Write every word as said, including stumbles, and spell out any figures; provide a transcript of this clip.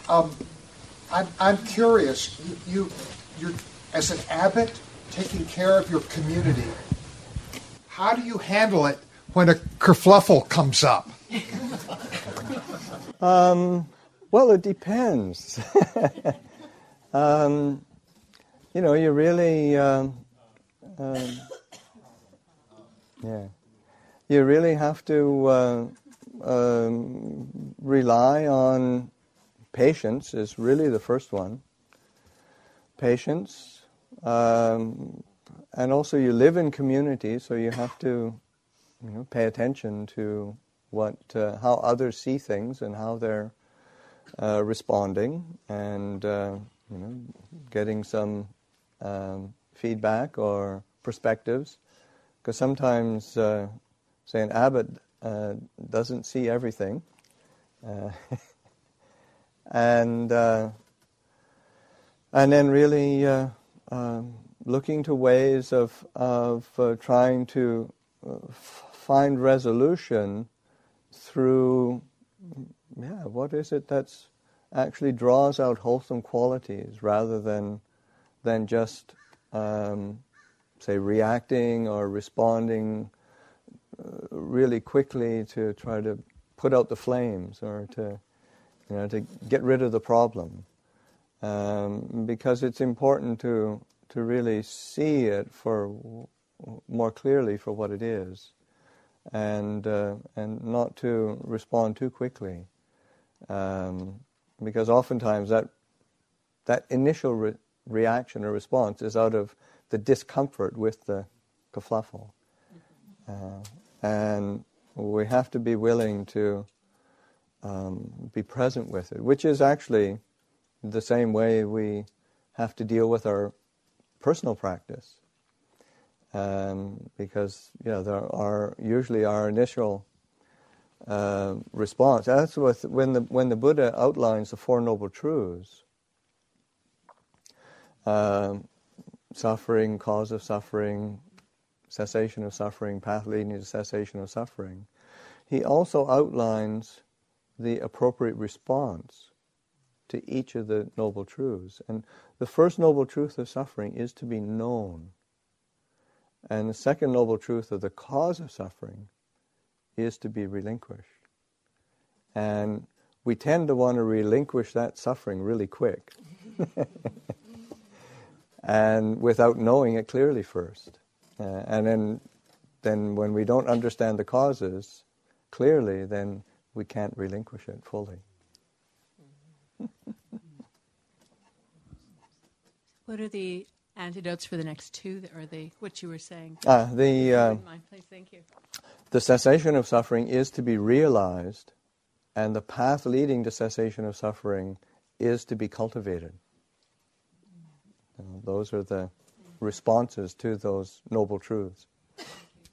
Um, I'm, I'm curious, you, you, you're, as an abbot, taking care of your community, how do you handle it when a kerfluffle comes up? um, well, it depends. um, you know, you really, um, um, yeah, you really have to uh, um, rely on patience is really the first one. Patience. Um, and also you live in community, so you have to you know, pay attention to what, uh, how others see things and how they're uh, responding, and uh, you know, getting some um, feedback or perspectives. Because sometimes, uh, say, an abbot uh, doesn't see everything. Uh, And uh, and then really uh, um, looking to ways of of uh, trying to uh, f- find resolution through, yeah, what is it that's actually draws out wholesome qualities rather than than just um, say reacting or responding uh, really quickly to try to put out the flames or to. You know, to get rid of the problem, um, because it's important to to really see it for more clearly for what it is, and uh, and not to respond too quickly, um, because oftentimes that that initial re- reaction or response is out of the discomfort with the kerfluffle, uh, and we have to be willing to. Um, be present with it, which is actually the same way we have to deal with our personal practice, um, because you know there are usually our initial uh, response. That's with, when the when the Buddha outlines the Four Noble Truths, um, suffering, cause of suffering, cessation of suffering, path leading to cessation of suffering. He also outlines the appropriate response to each of the Noble Truths. And the first Noble Truth of suffering is to be known. And the second Noble Truth of the cause of suffering is to be relinquished. And we tend to want to relinquish that suffering really quick. And without knowing it clearly first. Uh, and then, then when we don't understand the causes clearly, then we can't relinquish it fully. What are the antidotes for the next two, or the what you were saying? Uh, the uh, mind, please. Thank you. The cessation of suffering is to be realized, and the path leading to cessation of suffering is to be cultivated. Uh, those are the responses to those noble truths.